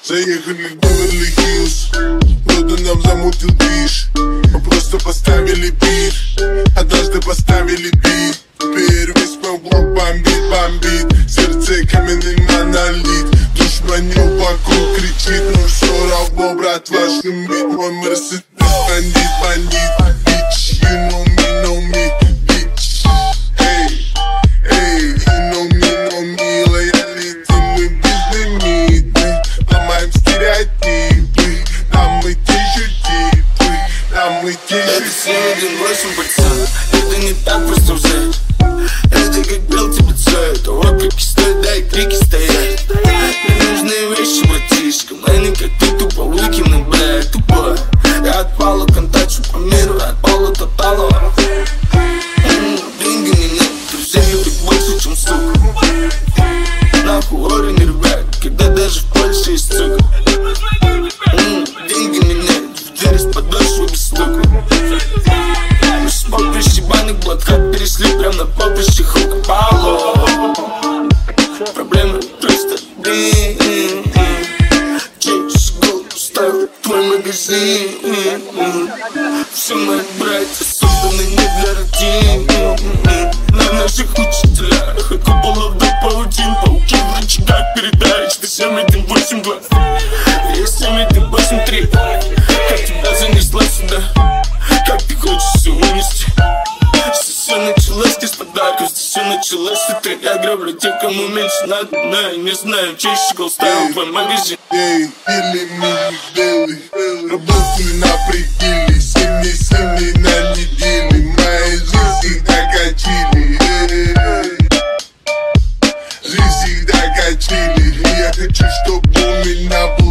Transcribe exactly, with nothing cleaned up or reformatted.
Заехали в Беверли-Хиллз, кто-то нам замутил движ. Мы просто поставили бит, однажды поставили бит. Теперь весь мой блок бомбит, бомбит. Сердце каменный монолит. Душманил вокруг кричит, ну все равно, брат, ваш шумит. Мой Мерседес бандит, бандит. Bitch, you know me, know me, bitch. Эй, эй, you know me, know me. Лоялити мы безлимитны. Ломаем стереотипы. Нам мы те же типы, нам мы те же Это семь один восемь, пацан. Это не так просто взять. Это как бел тебе цвет. Окрики стоят, да и крики стоят. Мне нужны вещи, братишка. Мы не как ты, тупо выкину, бля, тупо. Я от пала контачу по миру, от пола до тала. Деньги не нет, друзей любят больше, чем сука. Нахуй уровень, ребят, когда даже в Польше есть сука. Деньги не нет, в дверь с подошвы без стука. Мы с поприщи банок, блокад перешли прям на поприще хука. Пало. Проблемы просто блин. Чеш гол ставил твой магазин. Все мои братья созданы не для родин. На наших учителях от куполов до паутин. Пауки в рычагах передач. Ты семь один восемь глаз. Я семь один восемь три. Как тебя занесла сюда? Как ты хочешь все вынести? Все началось не с подарков. Все началось с утра. Я граблю тех, кому меньше надо. Но я не знаю, чей щегол ставил твой магазин. Эй, или мини-белый. Работаю на пределе. Семь семь на неделе. Моя жизнь всегда качели. Жизнь всегда качели. Я хочу, чтобы у меня был